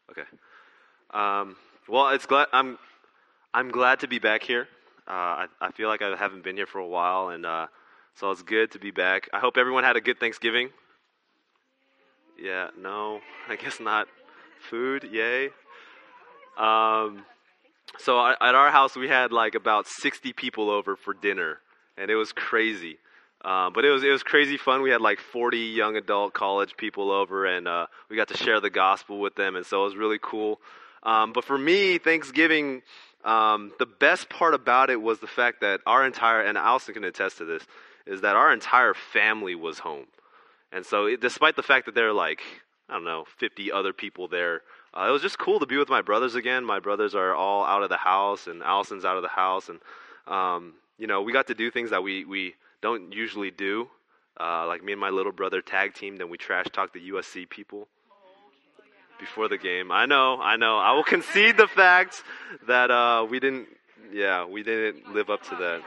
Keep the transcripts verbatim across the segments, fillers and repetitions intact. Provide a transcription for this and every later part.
Okay. Um, well, it's glad I'm I'm glad to be back here. Uh, I I feel like I haven't been here for a while, and uh, so it's good to be back. I hope everyone had a good Thanksgiving. Yeah. No, I guess not. Food, yay. Um, so I, at our house we had like about sixty people over for dinner, and it was crazy. Um, but it was it was crazy fun. We had like forty young adult college people over, and uh, we got to share the gospel with them, and so it was really cool. Um, but for me, Thanksgiving, um, the best part about it was the fact that our entire, and Allison can attest to this, is that our entire family was home. And so it, despite the fact that there are like, I don't know, fifty other people there, uh, it was just cool to be with my brothers again. My brothers are all out of the house, and Allison's out of the house. And, um, you know, we got to do things that we, we don't usually do. Uh, like me and my little brother tag teamed, and we trash talked the U S C people before the game. I know, I know. I will concede the fact that uh, we didn't, yeah, we didn't live up to that.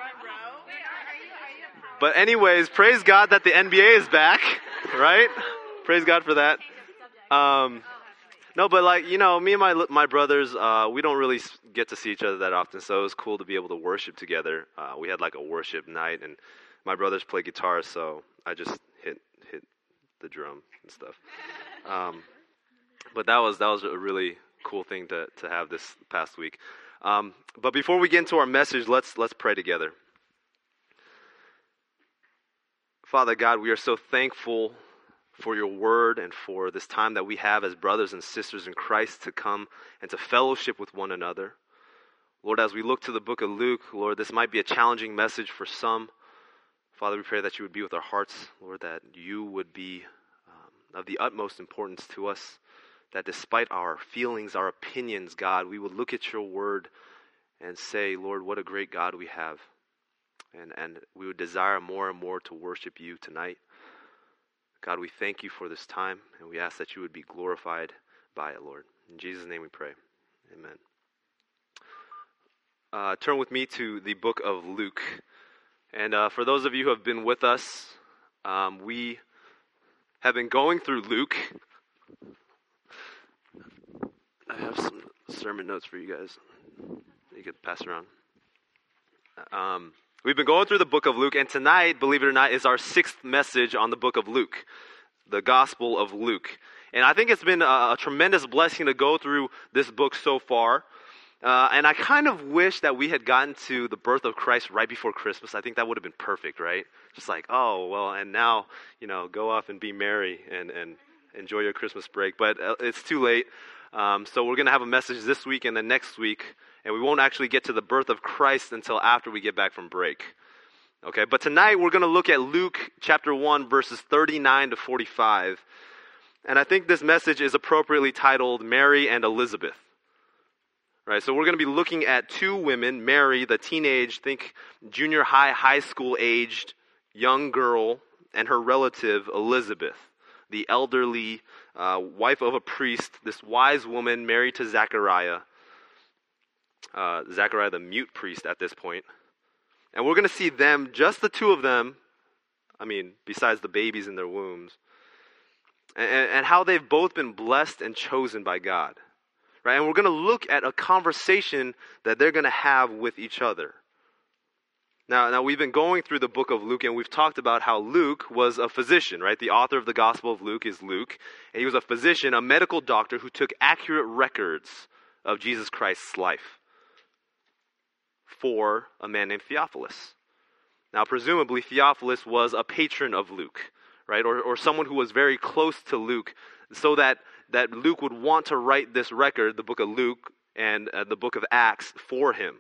But anyways, praise God that the N B A is back, right? Praise God for that. Um, no, but like, you know, me and my my brothers, uh, we don't really get to see each other that often, so it was cool to be able to worship together. Uh, we had like a worship night, and my brothers play guitar, so I just hit hit the drum and stuff. Um, but that was that was a really cool thing to to have this past week. Um, but before we get into our message, let's let's pray together. Father God, we are so thankful for your word and for this time that we have as brothers and sisters in Christ to come and to fellowship with one another. Lord, as we look to the book of Luke, Lord, this might be a challenging message for some. Father, we pray that you would be with our hearts, Lord, that you would be um, of the utmost importance to us, that despite our feelings, our opinions, God, we would look at your word and say, Lord, what a great God we have. And and we would desire more and more to worship you tonight. God, we thank you for this time, and we ask that you would be glorified by it, Lord. In Jesus' name we pray. Amen. Uh, turn with me to the book of Luke. And uh, for those of you who have been with us, um, we have been going through Luke. I have some sermon notes for you guys. You could pass around. Um, we've been going through the book of Luke, and tonight, believe it or not, is our sixth message on the book of Luke, the Gospel of Luke. And I think it's been a, a tremendous blessing to go through this book so far. Uh, and I kind of wish that we had gotten to the birth of Christ right before Christmas. I think that would have been perfect, right? Just like, oh, well, and now, you know, go off and be merry and, and enjoy your Christmas break. But uh, it's too late. Um, so we're going to have a message this week and then next week. And we won't actually get to the birth of Christ until after we get back from break. Okay, but tonight we're going to look at Luke chapter one, verses thirty-nine to forty-five. And I think this message is appropriately titled Mary and Elizabeth. Right, so we're going to be looking at two women, Mary, the teenage, think junior high, high school aged young girl, and her relative Elizabeth, the elderly uh, wife of a priest, this wise woman married to Zechariah. Uh, Zechariah, the mute priest at this point. And we're going to see them, just the two of them, I mean, besides the babies in their wombs, and, and how they've both been blessed and chosen by God. Right? And we're going to look at a conversation that they're going to have with each other. Now, now, we've been going through the book of Luke, and we've talked about how Luke was a physician, right? The author of the Gospel of Luke is Luke. And he was a physician, a medical doctor who took accurate records of Jesus Christ's life for a man named Theophilus. Now, presumably, Theophilus was a patron of Luke, right? Or, or someone who was very close to Luke, so that, that Luke would want to write this record, the book of Luke and uh, the book of Acts, for him.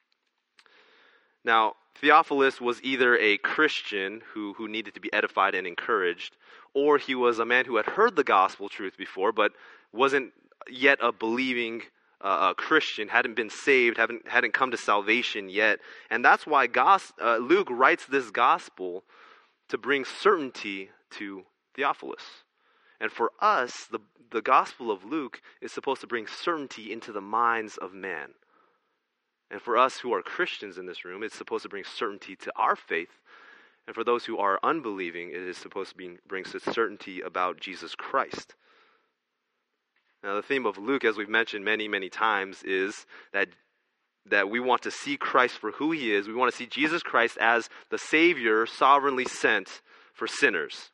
Now, Theophilus was either a Christian who, who needed to be edified and encouraged, or he was a man who had heard the gospel truth before, but wasn't yet a believing Uh, a Christian, hadn't been saved, hadn't, hadn't come to salvation yet. And that's why gos- uh, Luke writes this gospel to bring certainty to Theophilus. And for us, the, the gospel of Luke is supposed to bring certainty into the minds of man. And for us who are Christians in this room, it's supposed to bring certainty to our faith. And for those who are unbelieving, it is supposed to be, bring certainty about Jesus Christ. Now, the theme of Luke, as we've mentioned many, many times, is that that we want to see Christ for who he is. We want to see Jesus Christ as the Savior sovereignly sent for sinners.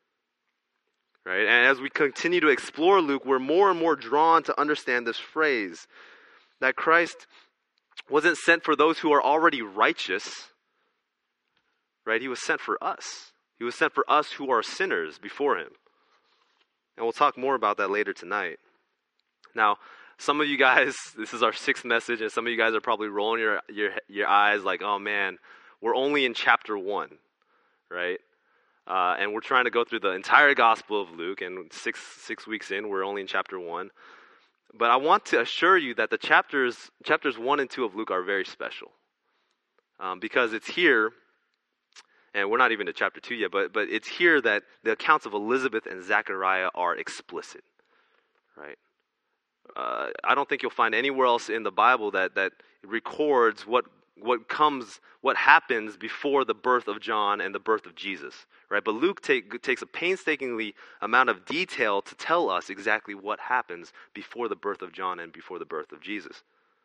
Right? And as we continue to explore Luke, we're more and more drawn to understand this phrase, that Christ wasn't sent for those who are already righteous. Right? He was sent for us. He was sent for us who are sinners before him. And we'll talk more about that later tonight. Now, some of you guys, this is our sixth message, and some of you guys are probably rolling your your your eyes like, oh man, we're only in chapter one, right? Uh, and we're trying to go through the entire Gospel of Luke, and six six weeks in, we're only in chapter one. But I want to assure you that the chapters chapters one and two of Luke are very special, um, because it's here, and we're not even to chapter two yet, but but it's here that the accounts of Elizabeth and Zechariah are explicit, right? Uh, I don't think you'll find anywhere else in the Bible that, that records what what comes, what happens before the birth of John and the birth of Jesus, right? But Luke take, takes a painstakingly amount of detail to tell us exactly what happens before the birth of John and before the birth of Jesus.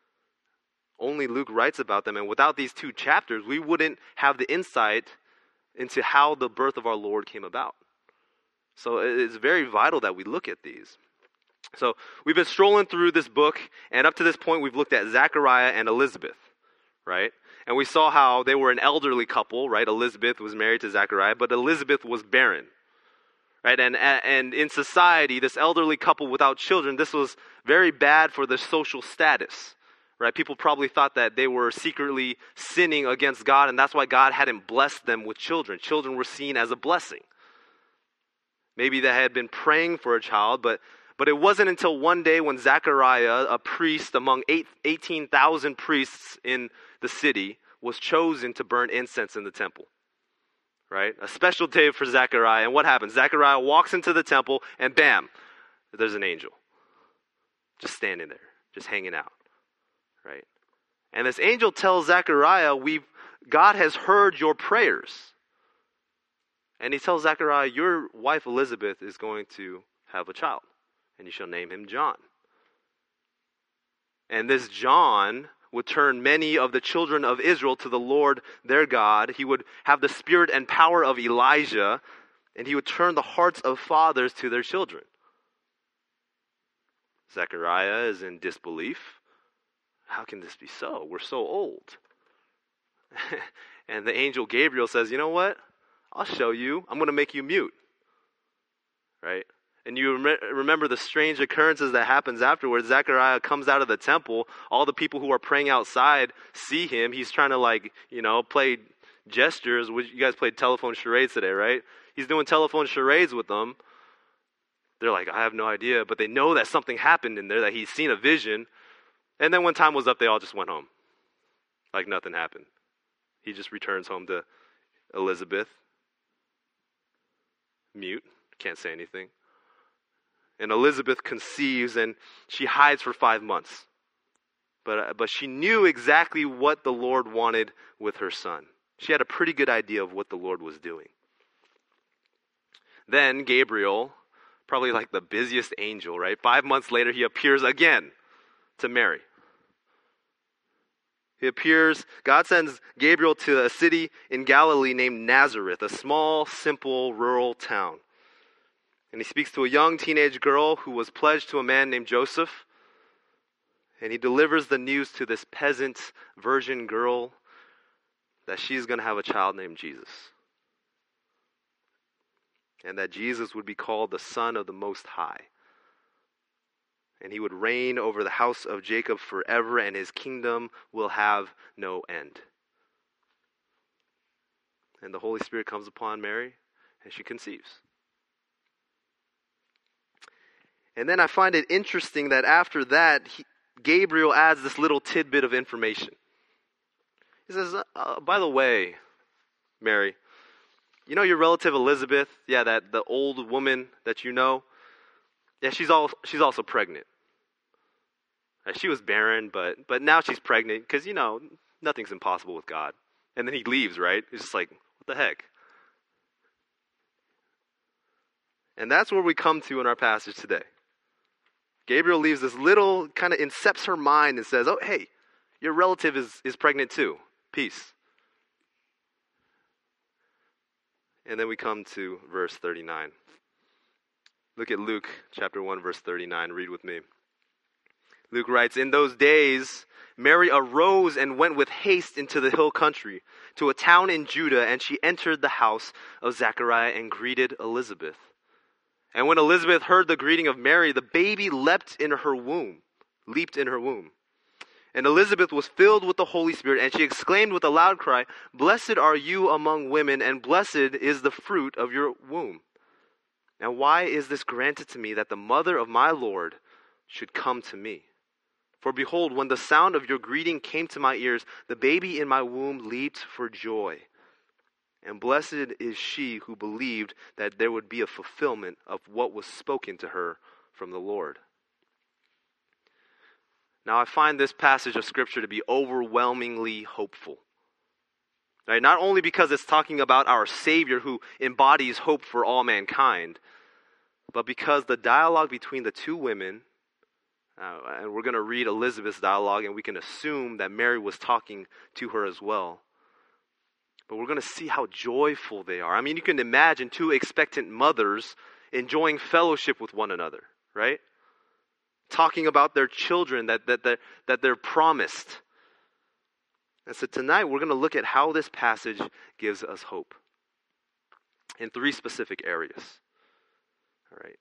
Only Luke writes about them, and without these two chapters, we wouldn't have the insight into how the birth of our Lord came about. So it's very vital that we look at these. So we've been strolling through this book, and up to this point, we've looked at Zechariah and Elizabeth, right? And we saw how they were an elderly couple, right? Elizabeth was married to Zechariah, but Elizabeth was barren, right? And and in society, this elderly couple without children, this was very bad for their social status, right? People probably thought that they were secretly sinning against God, and that's why God hadn't blessed them with children. Children were seen as a blessing. Maybe they had been praying for a child, but But it wasn't until one day when Zechariah, a priest among eighteen thousand priests in the city, was chosen to burn incense in the temple. Right? A special day for Zechariah. And what happens? Zechariah walks into the temple and bam, there's an angel. Just standing there, just hanging out. Right? And this angel tells Zechariah, We've, God has heard your prayers. And he tells Zechariah, your wife Elizabeth is going to have a child. And you shall name him John. And this John would turn many of the children of Israel to the Lord their God. He would have the spirit and power of Elijah, and he would turn the hearts of fathers to their children. Zechariah is in disbelief. How can this be so? We're so old. And the angel Gabriel says, you know what? I'll show you. I'm going to make you mute. Right? And you rem- remember the strange occurrences that happens afterwards. Zechariah comes out of the temple. All the people who are praying outside see him. He's trying to like, you know, play gestures. You guys played telephone charades today, right? He's doing telephone charades with them. They're like, I have no idea. But they know that something happened in there, that he's seen a vision. And then when time was up, they all just went home. Like nothing happened. He just returns home to Elizabeth. Mute. Can't say anything. And Elizabeth conceives, and she hides for five months. But, uh, but she knew exactly what the Lord wanted with her son. She had a pretty good idea of what the Lord was doing. Then Gabriel, probably like the busiest angel, right? Five months later, he appears again to Mary. He appears, God sends Gabriel to a city in Galilee named Nazareth, a small, simple, rural town. And he speaks to a young teenage girl who was pledged to a man named Joseph. And he delivers the news to this peasant virgin girl that she's going to have a child named Jesus. And that Jesus would be called the Son of the Most High. And he would reign over the house of Jacob forever, and his kingdom will have no end. And the Holy Spirit comes upon Mary, and she conceives. And then I find it interesting that after that, he, Gabriel adds this little tidbit of information. He says, uh, by the way, Mary, you know your relative Elizabeth? Yeah, that the old woman that you know? Yeah, she's all, she's also pregnant. Uh, she was barren, but but now she's pregnant because, you know, nothing's impossible with God. And then he leaves, right? It's just like, what the heck? And that's where we come to in our passage today. Gabriel leaves this little, kind of incepts her mind and says, oh, hey, your relative is, is pregnant too. Peace. And then we come to verse thirty-nine. Look at Luke chapter one, verse thirty-nine. Read with me. Luke writes, in those days, Mary arose and went with haste into the hill country, to a town in Judah, and she entered the house of Zechariah and greeted Elizabeth. And when Elizabeth heard the greeting of Mary, the baby leapt in her womb, leaped in her womb. And Elizabeth was filled with the Holy Spirit, and she exclaimed with a loud cry, blessed are you among women, and blessed is the fruit of your womb. And why is this granted to me, that the mother of my Lord should come to me? For behold, when the sound of your greeting came to my ears, the baby in my womb leaped for joy. And blessed is she who believed that there would be a fulfillment of what was spoken to her from the Lord. Now, I find this passage of Scripture to be overwhelmingly hopeful. Right? Not only because it's talking about our Savior who embodies hope for all mankind, but because the dialogue between the two women, uh, and we're going to read Elizabeth's dialogue, and we can assume that Mary was talking to her as well. But we're going to see how joyful they are. I mean, you can imagine two expectant mothers enjoying fellowship with one another, right? Talking about their children that, that, that, that they're promised. And so tonight we're going to look at how this passage gives us hope in three specific areas. All right.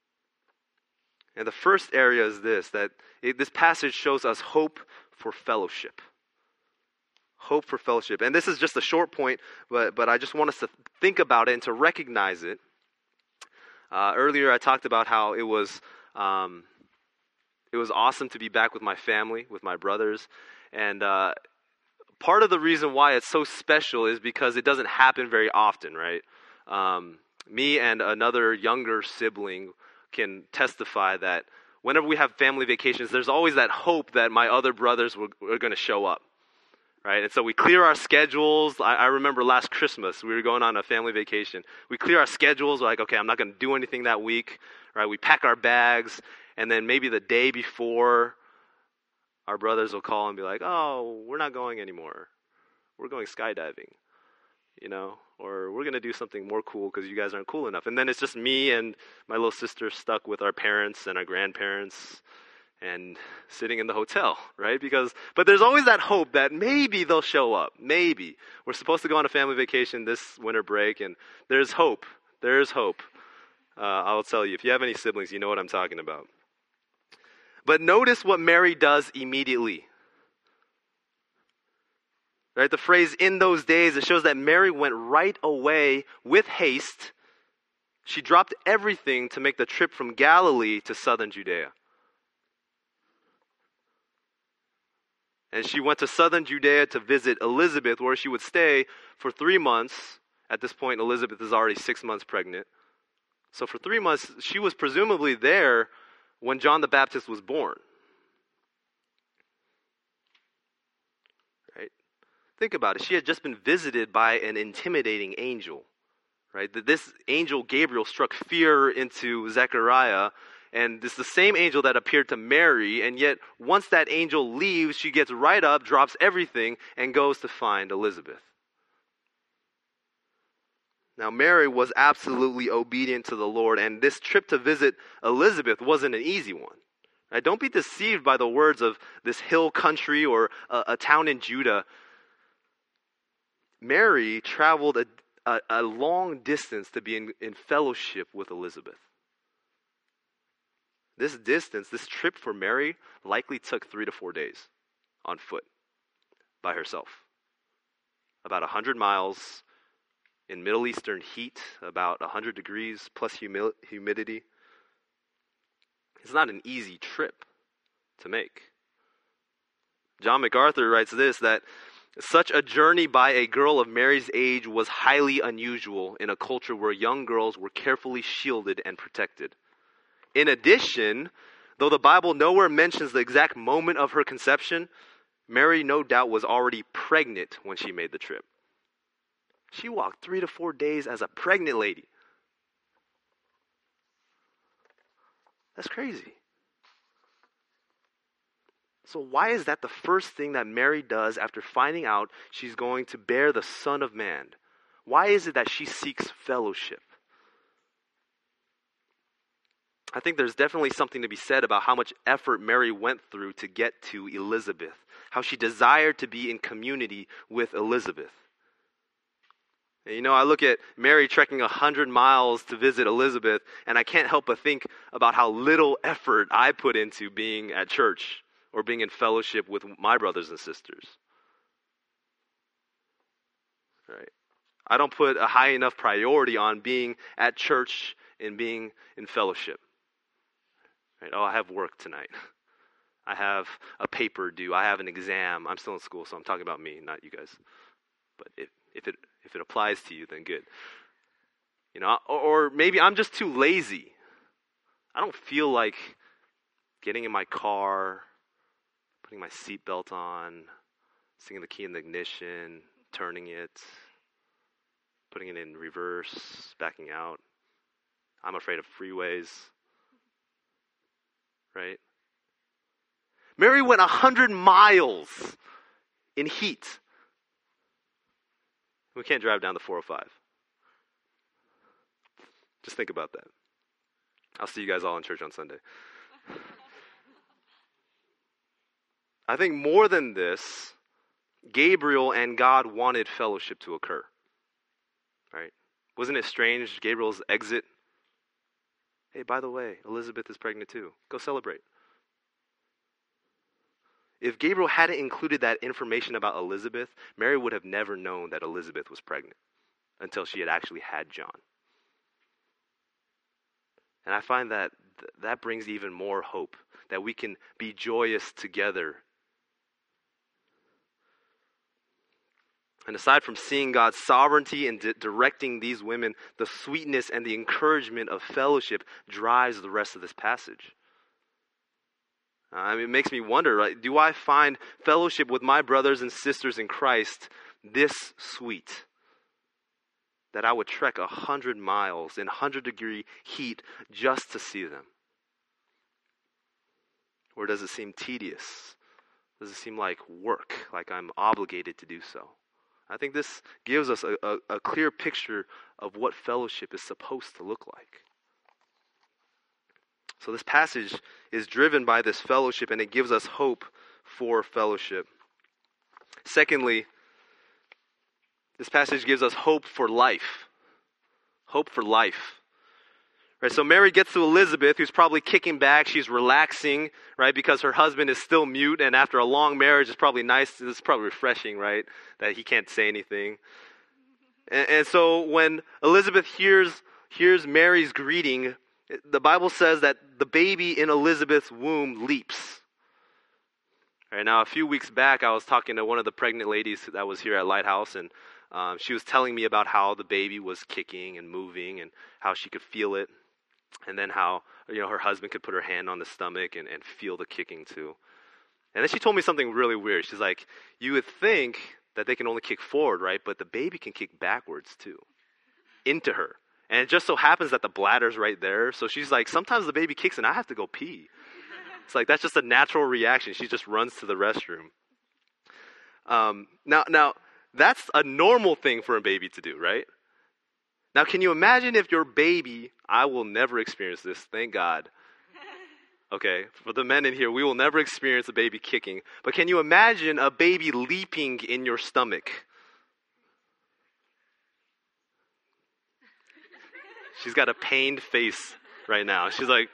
And the first area is this, that it, this passage shows us hope for fellowship. Hope for fellowship. And this is just a short point, but, but I just want us to think about it and to recognize it. Uh, earlier I talked about how it was... Um, It was awesome to be back with my family, with my brothers. And uh, part of the reason why it's so special is because it doesn't happen very often, right? Um, me and another younger sibling can testify that whenever we have family vacations, there's always that hope that my other brothers were, were going to show up, right? And so we clear our schedules. I, I remember last Christmas, we were going on a family vacation. We clear our schedules. We're like, okay, I'm not going to do anything that week, right? We pack our bags. And then maybe the day before, our brothers will call and be like, oh, we're not going anymore. We're going skydiving, you know, or we're going to do something more cool because you guys aren't cool enough. And then it's just me and my little sister stuck with our parents and our grandparents and sitting in the hotel, right? Because, but there's always that hope that maybe they'll show up. Maybe. We're supposed to go on a family vacation this winter break, and there's hope. There's hope. Uh, I'll tell you, if you have any siblings, you know what I'm talking about. But notice what Mary does immediately. Right? The phrase, in those days, it shows that Mary went right away with haste. She dropped everything to make the trip from Galilee to southern Judea. And she went to southern Judea to visit Elizabeth, where she would stay for three months. At this point, Elizabeth is already six months pregnant. So for three months, she was presumably there when John the Baptist was born. Right? Think about it. She had just been visited by an intimidating angel. Right? This angel, Gabriel, struck fear into Zechariah. And this is the same angel that appeared to Mary. And yet, once that angel leaves, she gets right up, drops everything, and goes to find Elizabeth. Now, Mary was absolutely obedient to the Lord, and this trip to visit Elizabeth wasn't an easy one. Right? Don't be deceived by the words of this hill country or a, a town in Judah. Mary traveled a, a, a long distance to be in, in fellowship with Elizabeth. This distance, this trip for Mary likely took three to four days on foot by herself. About one hundred miles in Middle Eastern heat, about one hundred degrees plus humi- humidity. It's not an easy trip to make. John MacArthur writes this, that such a journey by a girl of Mary's age was highly unusual in a culture where young girls were carefully shielded and protected. In addition, though the Bible nowhere mentions the exact moment of her conception, Mary no doubt was already pregnant when she made the trip. She walked three to four days as a pregnant lady. That's crazy. So why is that the first thing that Mary does after finding out she's going to bear the Son of Man? Why is it that she seeks fellowship? I think there's definitely something to be said about how much effort Mary went through to get to Elizabeth, how she desired to be in community with Elizabeth. And you know, I look at Mary trekking a hundred miles to visit Elizabeth, and I can't help but think about how little effort I put into being at church or being in fellowship with my brothers and sisters. Right? I don't put a high enough priority on being at church and being in fellowship. Right? Oh, I have work tonight. I have a paper due. I have an exam. I'm still in school, so I'm talking about me, not you guys. But if, if it if it applies to you, then good. You know, or, or maybe I'm just too lazy. I don't feel like getting in my car, putting my seatbelt on, sticking the key in the ignition, turning it, putting it in reverse, backing out. I'm afraid of freeways. Right? Mary went a hundred miles in heat. We can't drive down the four oh five. Just think about that. I'll see you guys all in church on Sunday. I think more than this, Gabriel and God wanted fellowship to occur. Right? Wasn't it strange, Gabriel's exit? Hey, by the way, Elizabeth is pregnant too. Go celebrate. If Gabriel hadn't included that information about Elizabeth, Mary would have never known that Elizabeth was pregnant until she had actually had John. And I find that th- that brings even more hope, that we can be joyous together. And aside from seeing God's sovereignty and di- directing these women, the sweetness and the encouragement of fellowship drives the rest of this passage. Uh, I mean, it makes me wonder, right? Do I find fellowship with my brothers and sisters in Christ this sweet, that I would trek a hundred miles in hundred degree heat just to see them? Or does it seem tedious? Does it seem like work, like I'm obligated to do so? I think this gives us a, a, a clear picture of what fellowship is supposed to look like. So this passage is driven by this fellowship, and it gives us hope for fellowship. Secondly, this passage gives us hope for life. Hope for life. Right, so Mary gets to Elizabeth, who's probably kicking back. She's relaxing, right, because her husband is still mute, and after a long marriage, it's probably nice. It's probably refreshing, right, that he can't say anything. And, and so when Elizabeth hears hears Mary's greeting, the Bible says that the baby in Elizabeth's womb leaps. All right, now, a few weeks back, I was talking to one of the pregnant ladies that was here at Lighthouse, and um, she was telling me about how the baby was kicking and moving and how she could feel it. And then how, you know, her husband could put her hand on the stomach and, and feel the kicking too. And then she told me something really weird. She's like, you would think that they can only kick forward, right? But the baby can kick backwards too, into her. And it just so happens that the bladder's right there. So she's like, sometimes the baby kicks and I have to go pee. It's like, that's just a natural reaction. She just runs to the restroom. Um, now, now, that's a normal thing for a baby to do, right? Now, can you imagine if your baby, I will never experience this, thank God. Okay, for the men in here, we will never experience a baby kicking. But can you imagine a baby leaping in your stomach? She's got a pained face right now. She's like,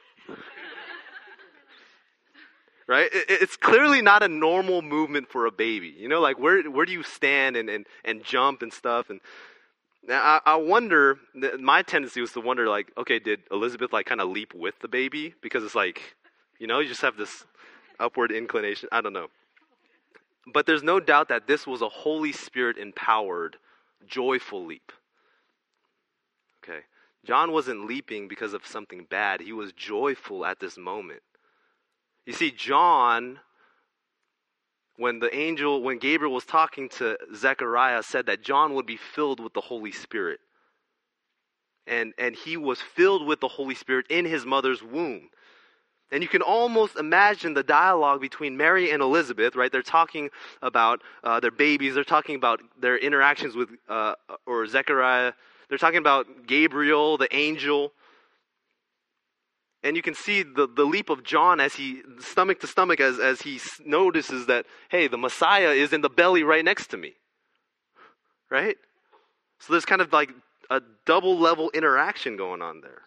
right? It, it's clearly not a normal movement for a baby. You know, like where where do you stand and, and, and jump and stuff? And now I, I wonder, my tendency was to wonder, like, okay, did Elizabeth like kind of leap with the baby? Because it's like, you know, you just have this upward inclination. I don't know. But there's no doubt that this was a Holy Spirit empowered, joyful leap. Okay. John wasn't leaping because of something bad. He was joyful at this moment. You see, John, when the angel, when Gabriel was talking to Zechariah, said that John would be filled with the Holy Spirit. And, and he was filled with the Holy Spirit in his mother's womb. And you can almost imagine the dialogue between Mary and Elizabeth, right? They're talking about uh, their babies. They're talking about their interactions with, uh, or Zechariah. They're talking about Gabriel, the angel. And you can see the, the leap of John as he, stomach to stomach, as, as he notices that, hey, the Messiah is in the belly right next to me. Right? So there's kind of like a double level interaction going on there.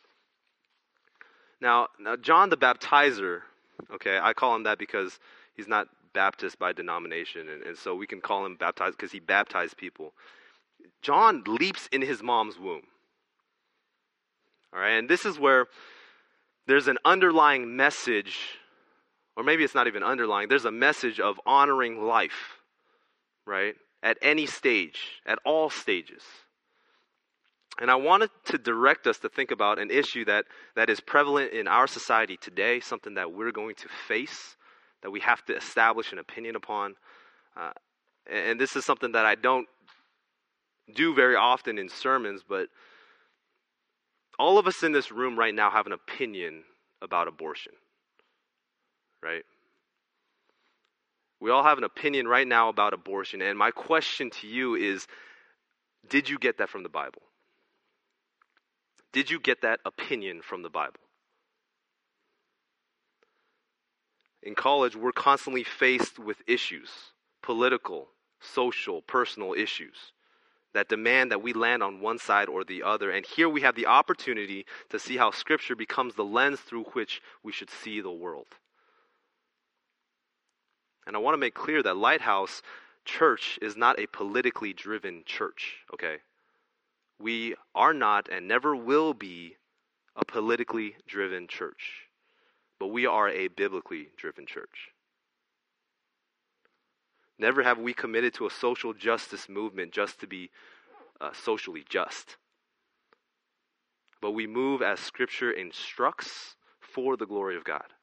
Now, now John the Baptizer, okay, I call him that because he's not Baptist by denomination, and, and so we can call him baptized because he baptized people. John leaps in his mom's womb. All right, and this is where there's an underlying message, or maybe it's not even underlying, there's a message of honoring life, right? At any stage, at all stages. And I wanted to direct us to think about an issue that, that is prevalent in our society today, something that we're going to face, that we have to establish an opinion upon. Uh, and this is something that I don't do very often in sermons, but all of us in this room right now have an opinion about abortion, right? We all have an opinion right now about abortion, and my question to you is, did you get that from the Bible? Did you get that opinion from the Bible? In college, we're constantly faced with issues, political, social, personal issues, that demand that we land on one side or the other. And here we have the opportunity to see how Scripture becomes the lens through which we should see the world. And I want to make clear that Lighthouse Church is not a politically driven church, okay? We are not and never will be a politically driven church, but we are a biblically driven church. Never have we committed to a social justice movement just to be uh, socially just. But we move as Scripture instructs for the glory of God.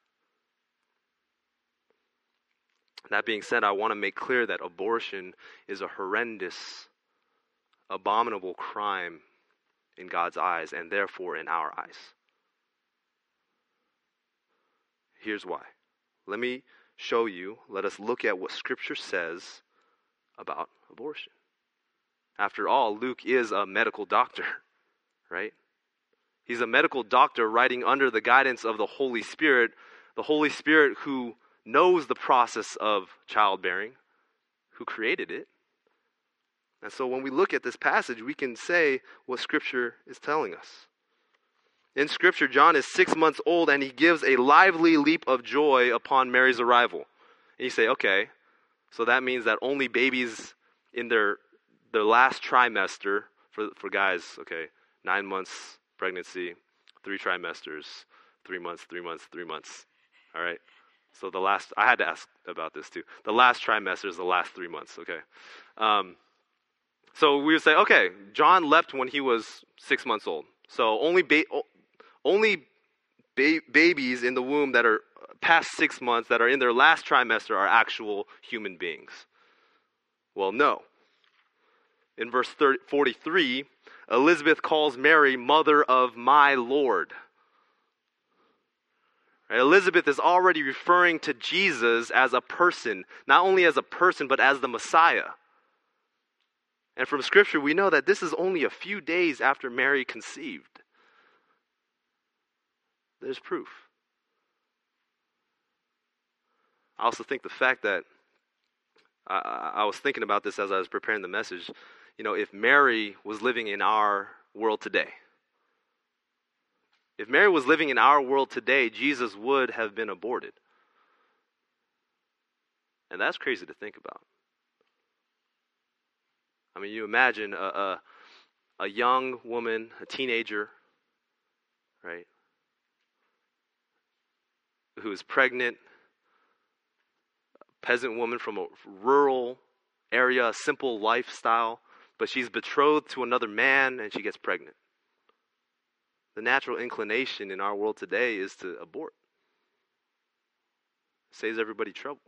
That being said, I want to make clear that abortion is a horrendous, abominable crime in God's eyes, and therefore in our eyes. Here's why. Let me show you, let us look at what Scripture says about abortion. After all, Luke is a medical doctor, right? He's a medical doctor writing under the guidance of the Holy Spirit, the Holy Spirit who knows the process of childbearing, who created it. And so when we look at this passage, we can say what Scripture is telling us. In Scripture, John is six months old, and he gives a lively leap of joy upon Mary's arrival. And you say, okay, so that means that only babies in their their last trimester, for, for guys, okay, nine months pregnancy, three trimesters, three months, three months, three months, all right? So the last, I had to ask about this too. The last trimester is the last three months, okay? Um, so we would say, okay, John left when he was six months old. So only ba- only ba- babies in the womb that are past six months, that are in their last trimester, are actual human beings. Well, no. In verse forty-three, Elizabeth calls Mary mother of my Lord. Right? Elizabeth is already referring to Jesus as a person, not only as a person, but as the Messiah. And from Scripture, we know that this is only a few days after Mary conceived. There's proof. I also think the fact that, I, I was thinking about this as I was preparing the message, you know, if Mary was living in our world today, if Mary was living in our world today, Jesus would have been aborted. And that's crazy to think about. I mean, you imagine a, a, a young woman, a teenager, right, who is pregnant, a peasant woman from a rural area, a simple lifestyle, but she's betrothed to another man and she gets pregnant. The natural inclination in our world today is to abort. It saves everybody trouble.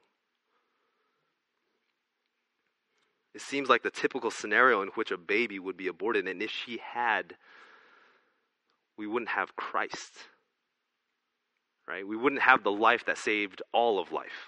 It seems like the typical scenario in which a baby would be aborted, and if she had, we wouldn't have Christ. right? We wouldn't have the life that saved all of life.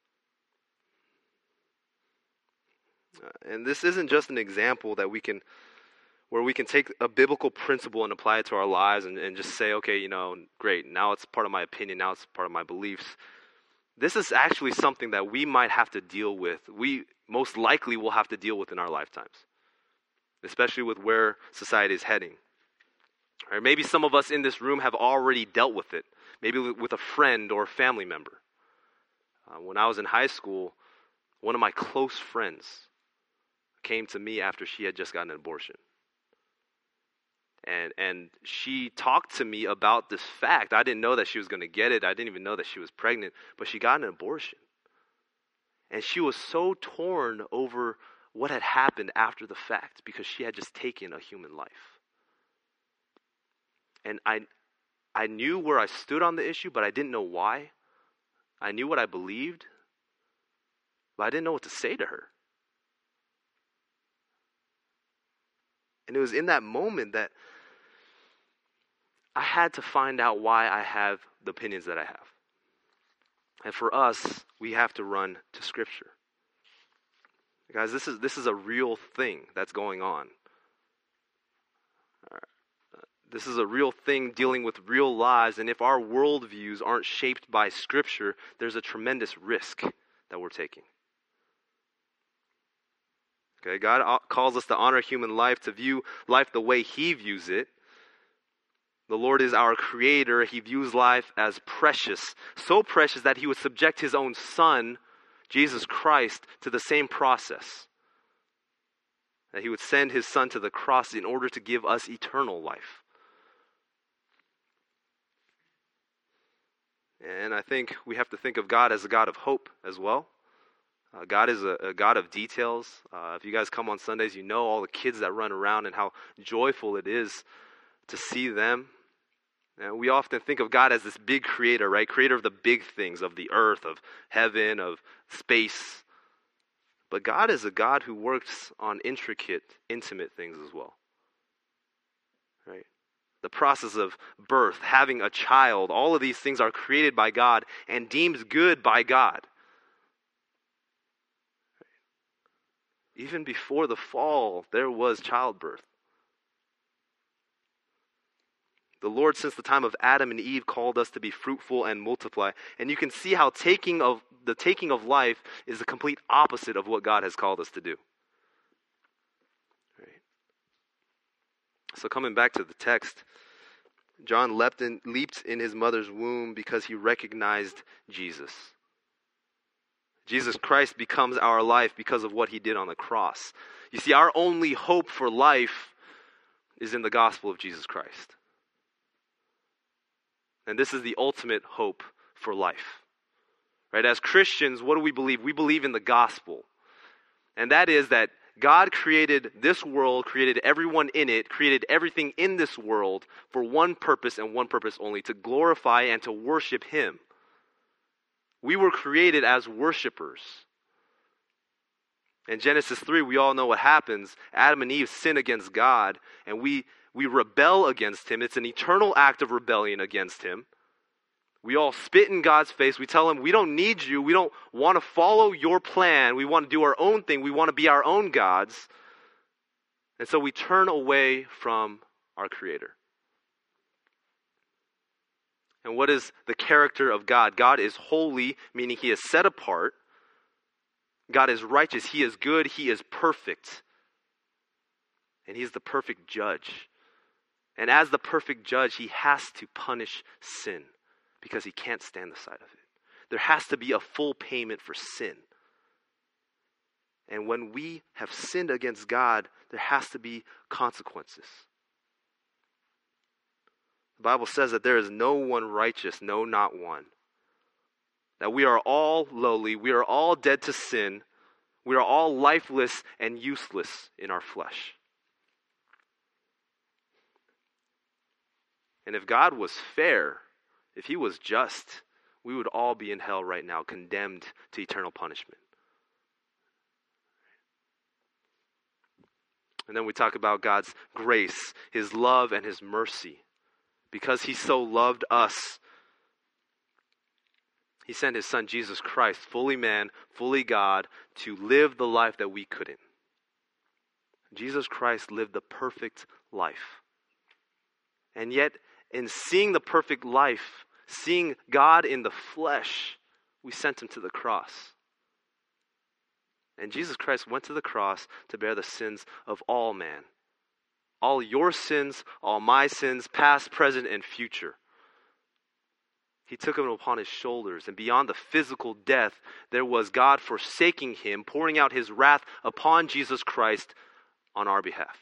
Uh, and this isn't just an example that we can, where we can take a biblical principle and apply it to our lives and, and just say, okay, you know, great, now it's part of my opinion, now it's part of my beliefs. This is actually something that we might have to deal with. We most likely will have to deal with in our lifetimes, especially with where society is heading. Or maybe some of us in this room have already dealt with it, maybe with a friend or a family member. Uh, when I was in high school, one of my close friends came to me after she had just gotten an abortion. And and she talked to me about this fact. I didn't know that she was going to get it. I didn't even know that she was pregnant, but she got an abortion. And she was so torn over what had happened after the fact because she had just taken a human life. And I I knew where I stood on the issue, but I didn't know why. I knew what I believed, but I didn't know what to say to her. And it was in that moment that I had to find out why I have the opinions that I have. And for us, we have to run to Scripture. Guys, this is this is a real thing that's going on. This is a real thing dealing with real lives, and if our worldviews aren't shaped by Scripture, there's a tremendous risk that we're taking. Okay, God calls us to honor human life, to view life the way He views it. The Lord is our Creator. He views life as precious, so precious that He would subject His own Son, Jesus Christ, to the same process. That He would send His Son to the cross in order to give us eternal life. And I think we have to think of God as a God of hope as well. Uh, God is a, a God of details. Uh, if you guys come on Sundays, you know all the kids that run around and how joyful it is to see them. And we often think of God as this big creator, right? Creator of the big things, of the earth, of heaven, of space. But God is a God who works on intricate, intimate things as well. Right? The process of birth, having a child, all of these things are created by God and deemed good by God. Even before the fall, there was childbirth. The Lord, since the time of Adam and Eve, called us to be fruitful and multiply. And you can see how taking of the taking of life is the complete opposite of what God has called us to do. Right? So coming back to the text, John leapt in, leaped in his mother's womb because he recognized Jesus. Jesus Christ becomes our life because of what He did on the cross. You see, our only hope for life is in the gospel of Jesus Christ. And this is the ultimate hope for life. Right? As Christians, what do we believe? We believe in the gospel. And that is that God created this world, created everyone in it, created everything in this world for one purpose and one purpose only, to glorify and to worship Him. We were created as worshipers. In Genesis three, we all know what happens. Adam and Eve sin against God, and we, we rebel against Him. It's an eternal act of rebellion against Him. We all spit in God's face. We tell Him, we don't need you. We don't want to follow your plan. We want to do our own thing. We want to be our own gods. And so we turn away from our Creator. And what is the character of God? God is holy, meaning He is set apart. God is righteous. He is good. He is perfect. And He is the perfect judge. And as the perfect judge, He has to punish sin because He can't stand the sight of it. There has to be a full payment for sin. And when we have sinned against God, there has to be consequences. The Bible says that there is no one righteous, no, not one. That we are all lowly, we are all dead to sin, we are all lifeless and useless in our flesh. And if God was fair, if He was just, we would all be in hell right now, condemned to eternal punishment. And then we talk about God's grace, His love, and His mercy. Because He so loved us, He sent his son, Jesus Christ, fully man, fully God, to live the life that we couldn't. Jesus Christ lived the perfect life. And yet, in seeing the perfect life, seeing God in the flesh, we sent him to the cross. And Jesus Christ went to the cross to bear the sins of all man. All your sins, all my sins, past, present, and future. He took them upon his shoulders, and beyond the physical death, there was God forsaking him, pouring out his wrath upon Jesus Christ on our behalf.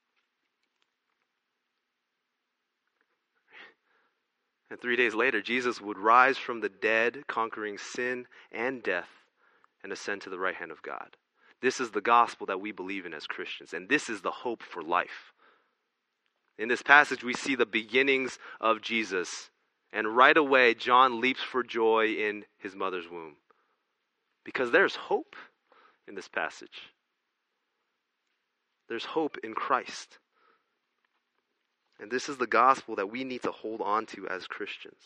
And three days later, Jesus would rise from the dead, conquering sin and death, and ascend to the right hand of God. This is the gospel that we believe in as Christians, and this is the hope for life. In this passage, we see the beginnings of Jesus. And right away, John leaps for joy in his mother's womb. Because there's hope in this passage. There's hope in Christ. And this is the gospel that we need to hold on to as Christians.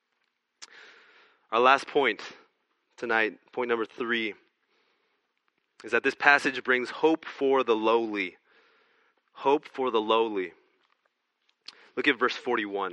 Our last point tonight, point number three, is that this passage brings hope for the lowly. Hope for the lowly. Look at verse forty-one.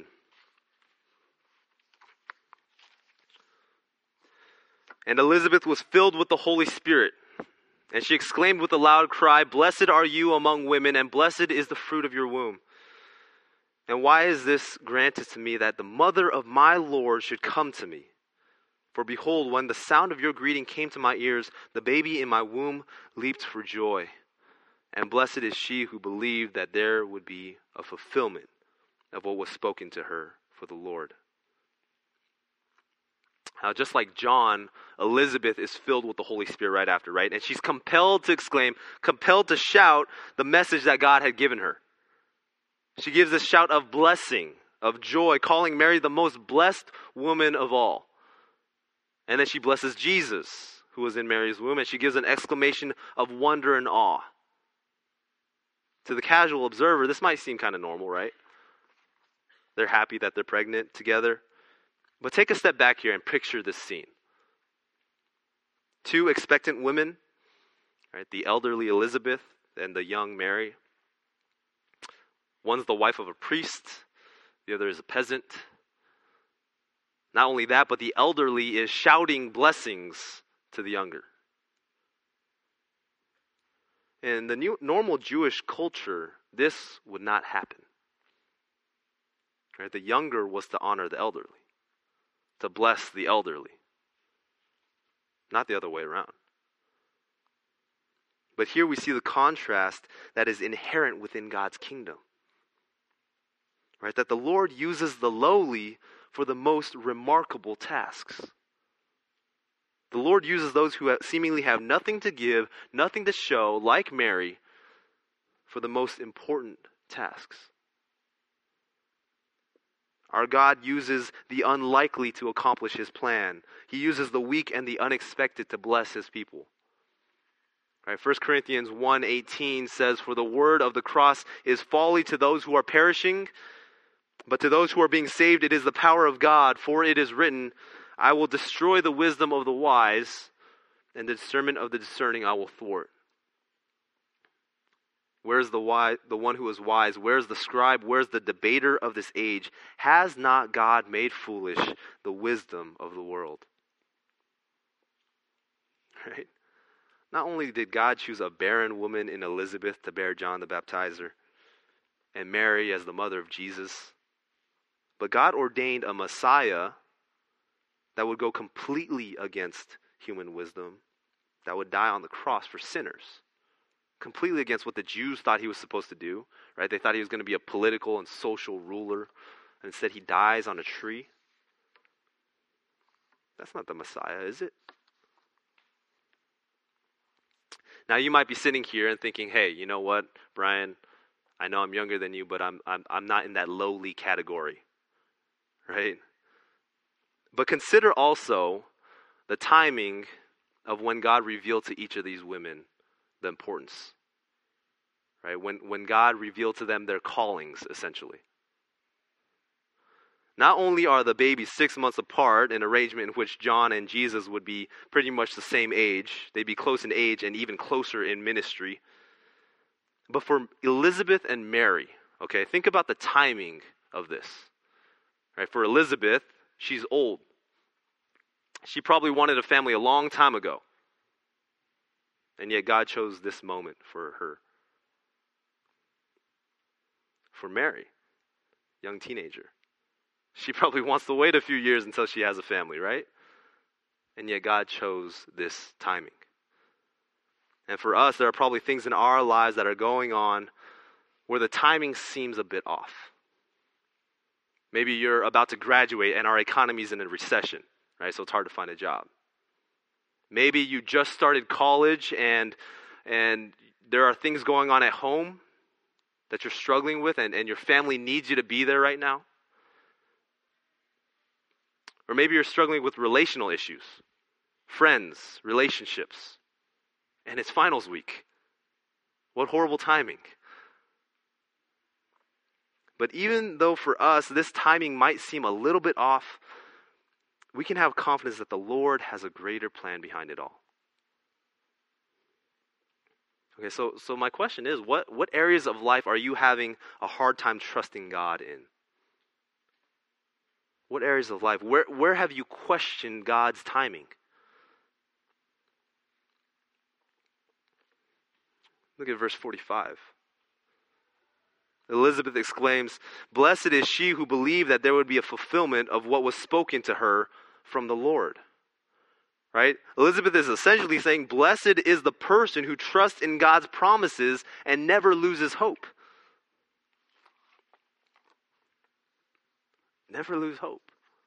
And Elizabeth was filled with the Holy Spirit, and she exclaimed with a loud cry, "Blessed are you among women, and blessed is the fruit of your womb. And why is this granted to me, that the mother of my Lord should come to me? For behold, when the sound of your greeting came to my ears, the baby in my womb leaped for joy. And blessed is she who believed that there would be a fulfillment of what was spoken to her for the Lord." Now, just like John, Elizabeth is filled with the Holy Spirit right after, right? And she's compelled to exclaim, compelled to shout the message that God had given her. She gives a shout of blessing, of joy, calling Mary the most blessed woman of all. And then she blesses Jesus, who was in Mary's womb, and she gives an exclamation of wonder and awe. To the casual observer, this might seem kind of normal, right? They're happy that they're pregnant together. But take a step back here and picture this scene. Two expectant women, right? The elderly Elizabeth and the young Mary. One's the wife of a priest, the other is a peasant. Not only that, but the elderly is shouting blessings to the younger. In the new, normal Jewish culture, this would not happen. Right? The younger was to honor the elderly, to bless the elderly, not the other way around. But here we see the contrast that is inherent within God's kingdom. Right? That the Lord uses the lowly for the most remarkable tasks. The Lord uses those who seemingly have nothing to give, nothing to show, like Mary, for the most important tasks. Our God uses the unlikely to accomplish his plan. He uses the weak and the unexpected to bless his people. Right, First Corinthians one eighteen says, "For the word of the cross is folly to those who are perishing, but to those who are being saved it is the power of God. For it is written, I will destroy the wisdom of the wise, and the discernment of the discerning I will thwart." Where's the wise, the one who is wise? Where's the scribe? Where's the debater of this age? Has not God made foolish the wisdom of the world? Right? Not only did God choose a barren woman in Elizabeth to bear John the Baptizer, and Mary as the mother of Jesus, but God ordained a Messiah that would go completely against human wisdom, that would die on the cross for sinners. Completely against what the Jews thought he was supposed to do, right? They thought he was going to be a political and social ruler, and instead he dies on a tree. That's not the Messiah, is it? Now you might be sitting here and thinking, "Hey, you know what, Brian? I know I'm younger than you, but I'm I'm I'm not in that lowly category." Right? But consider also the timing of when God revealed to each of these women the importance. Right? When when God revealed to them their callings, essentially. Not only are the babies six months apart, an arrangement in which John and Jesus would be pretty much the same age, they'd be close in age and even closer in ministry. But for Elizabeth and Mary, okay, think about the timing of this. Right? For Elizabeth, she's old. She probably wanted a family a long time ago. And yet God chose this moment for her. For Mary, young teenager, she probably wants to wait a few years until she has a family, right? And yet God chose this timing. And for us, there are probably things in our lives that are going on where the timing seems a bit off. Maybe you're about to graduate and our economy's in a recession, right? So it's hard to find a job. Maybe you just started college and and there are things going on at home that you're struggling with and, and your family needs you to be there right now. Or maybe you're struggling with relational issues, friends, relationships, and it's finals week. What horrible timing. But even though for us this timing might seem a little bit off, we can have confidence that the Lord has a greater plan behind it all. Okay, so so my question is, what, what areas of life are you having a hard time trusting God in? What areas of life? Where, where have you questioned God's timing? Look at verse forty-five. Elizabeth exclaims, "Blessed is she who believed that there would be a fulfillment of what was spoken to her from the Lord." Right? Elizabeth is essentially saying, blessed is the person who trusts in God's promises and never loses hope. Never lose hope.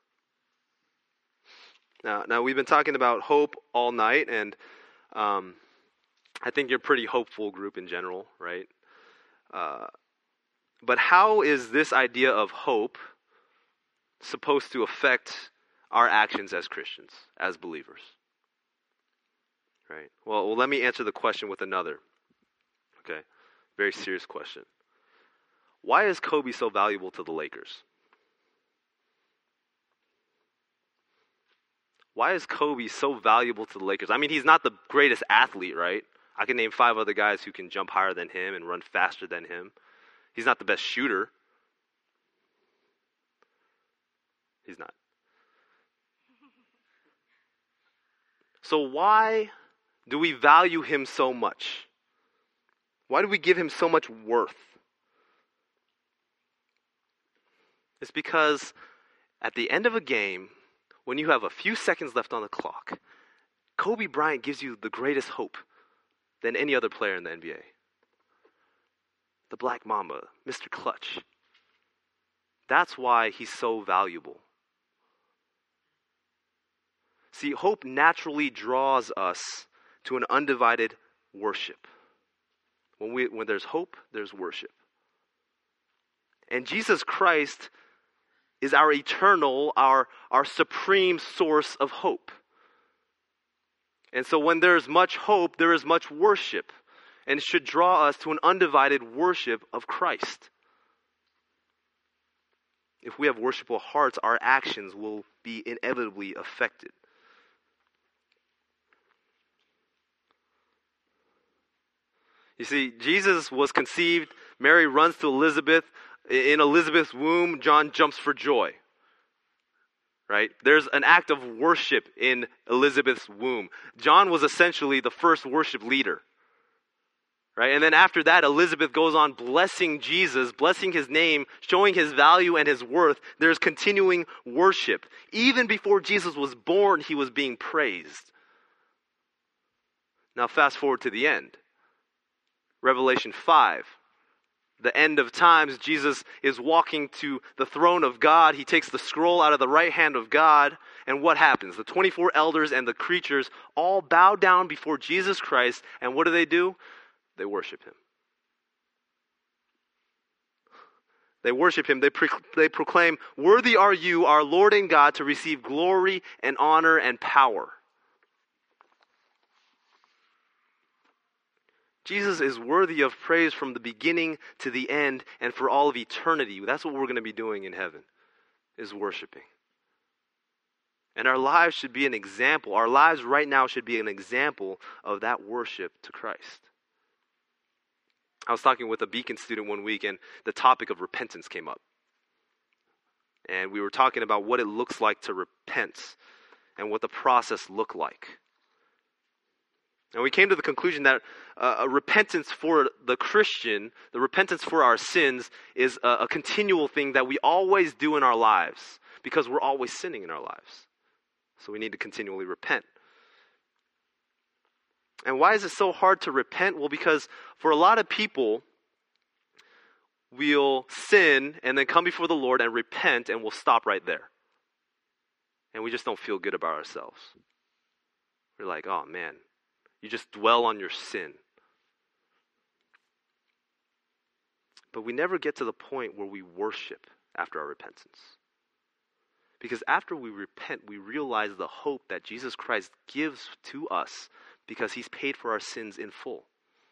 Now, now we've been talking about hope all night, and um, I think you're a pretty hopeful group in general, right? Uh, but how is this idea of hope supposed to affect our actions as Christians, as believers? Right. Well, well, let me answer the question with another. Okay. Very serious question. Why is Kobe so valuable to the Lakers? Why is Kobe so valuable to the Lakers? I mean, he's not the greatest athlete, right? I can name five other guys who can jump higher than him and run faster than him. He's not the best shooter. He's not. So why do we value him so much? Why do we give him so much worth? It's because at the end of a game, when you have a few seconds left on the clock, Kobe Bryant gives you the greatest hope than any other player in the N B A. The Black Mamba, Mister Clutch. That's why he's so valuable. See, hope naturally draws us to an undivided worship. When we when there's hope, there's worship. And Jesus Christ is our eternal, our, our supreme source of hope. And so when there's much hope, there is much worship. And it should draw us to an undivided worship of Christ. If we have worshipful hearts, our actions will be inevitably affected. You see, Jesus was conceived. Mary runs to Elizabeth. In Elizabeth's womb, John jumps for joy. Right? There's an act of worship in Elizabeth's womb. John was essentially the first worship leader. Right? And then after that, Elizabeth goes on blessing Jesus, blessing his name, showing his value and his worth. There's continuing worship. Even before Jesus was born, he was being praised. Now fast forward to the end. Revelation five, the end of times, Jesus is walking to the throne of God. He takes the scroll out of the right hand of God. And what happens? The twenty-four elders and the creatures all bow down before Jesus Christ. And what do they do? They worship him. They worship him. They, pre- they proclaim, "Worthy are you, our Lord and God, to receive glory and honor and power." Jesus is worthy of praise from the beginning to the end and for all of eternity. That's what we're going to be doing in heaven. is worshiping. And our lives should be an example. Our lives right now should be an example of that worship to Christ. I was talking with a Beacon student one week, and the topic of repentance came up. And we were talking about what it looks like to repent and what the process looked like. And we came to the conclusion that uh, a repentance for the Christian, the repentance for our sins, is a, a continual thing that we always do in our lives because we're always sinning in our lives. So we need to continually repent. And why is it so hard to repent? Well, because for a lot of people, we'll sin and then come before the Lord and repent, and we'll stop right there. And we just don't feel good about ourselves. We're like, oh man, you just dwell on your sin. But we never get to the point where we worship after our repentance. Because after we repent, we realize the hope that Jesus Christ gives to us because he's paid for our sins in full.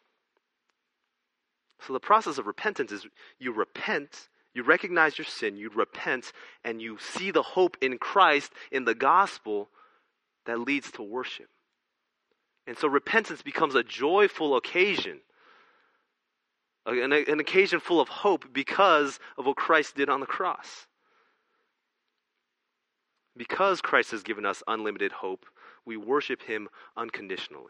So the process of repentance is you repent, you recognize your sin, you repent, and you see the hope in Christ, in the gospel, that leads to worship. And so repentance becomes a joyful occasion, an, an occasion full of hope because of what Christ did on the cross. Because Christ has given us unlimited hope, we worship him unconditionally.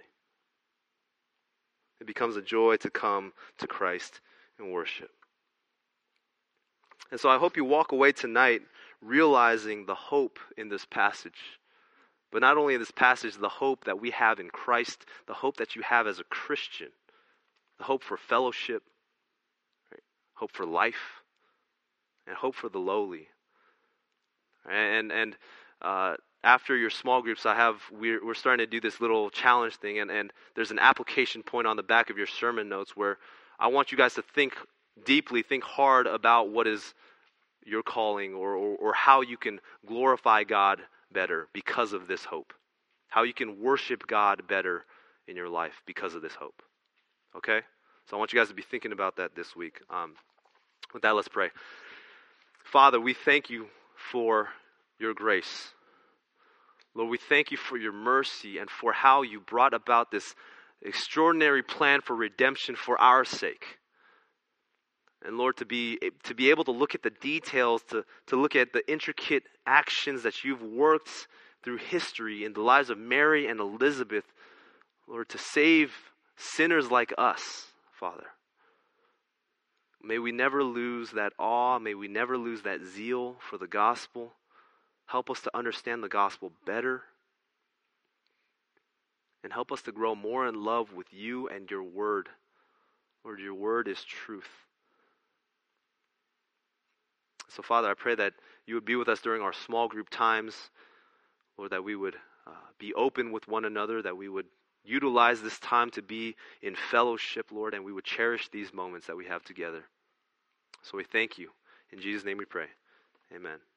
It becomes a joy to come to Christ and worship. And so I hope you walk away tonight realizing the hope in this passage. But not only in this passage, the hope that we have in Christ, the hope that you have as a Christian, the hope for fellowship, right? Hope for life, and hope for the lowly. And and uh, after your small groups, I have we're we're starting to do this little challenge thing, and, and there's an application point on the back of your sermon notes where I want you guys to think deeply, think hard about what is your calling, or or, or how you can glorify God better because of this hope. How you can worship God better in your life because of this hope. Okay? So I want you guys to be thinking about that this week. Um, with that, let's pray. Father, we thank you for your grace. Lord, we thank you for your mercy and for how you brought about this extraordinary plan for redemption for our sake. And Lord, to be to be able to look at the details, to, to look at the intricate actions that you've worked through history in the lives of Mary and Elizabeth, Lord, to save sinners like us, Father. May we never lose that awe. May we never lose that zeal for the gospel. Help us to understand the gospel better. And help us to grow more in love with you and your word. Lord, your word is truth. So, Father, I pray that you would be with us during our small group times. Lord, that we would uh, be open with one another, that we would utilize this time to be in fellowship, Lord, and we would cherish these moments that we have together. So we thank you. In Jesus' name we pray. Amen.